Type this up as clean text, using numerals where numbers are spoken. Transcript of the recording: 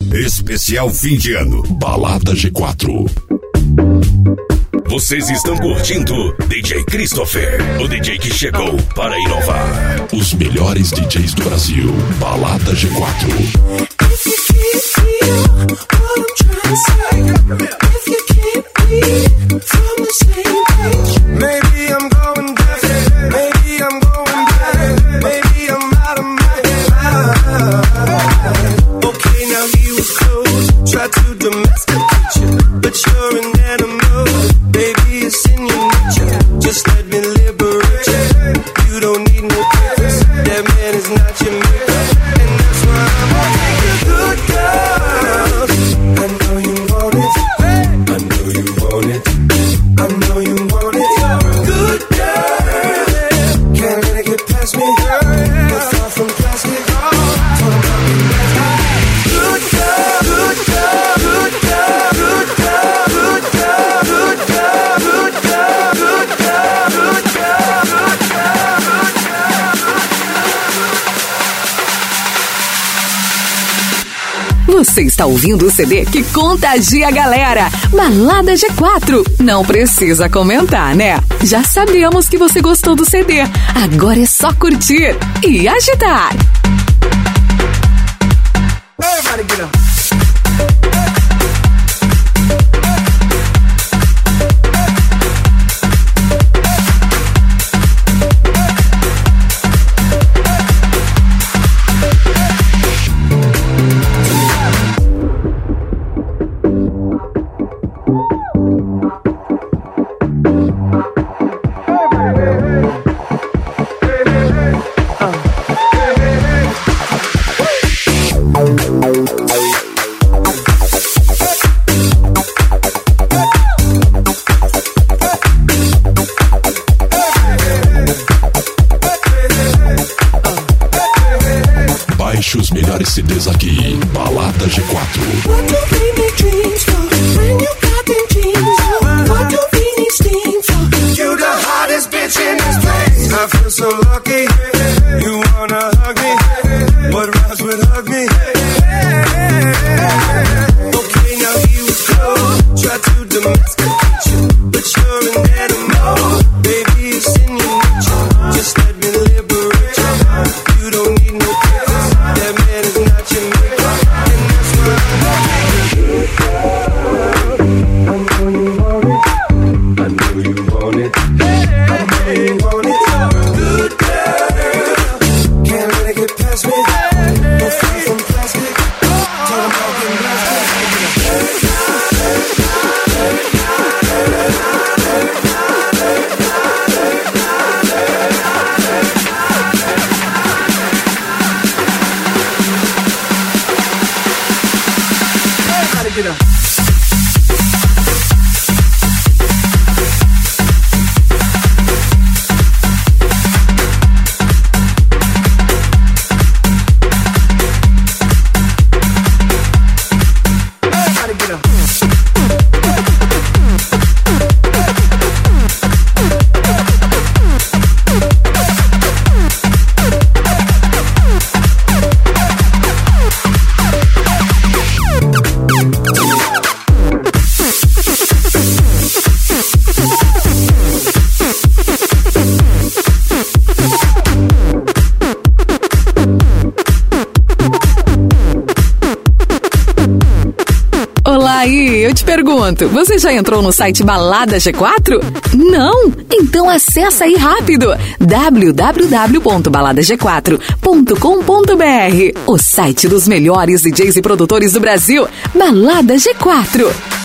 Especial fim de ano. Balada G4. Vocês estão curtindo DJ Christopher, o DJ que chegou para inovar. Os melhores DJs do Brasil. Balada G4. Você está ouvindo o CD que contagia a galera. Balada G4. Não precisa comentar, né? Já sabemos que você gostou do CD. Agora é só curtir e agitar. Everybody get up. Os melhores CDs aqui, Balada G4. Eu te pergunto, você já entrou no site Balada G4? Não? Então acessa aí rápido, www.baladag4.com.br, o site dos melhores DJs e produtores do Brasil, Balada G4.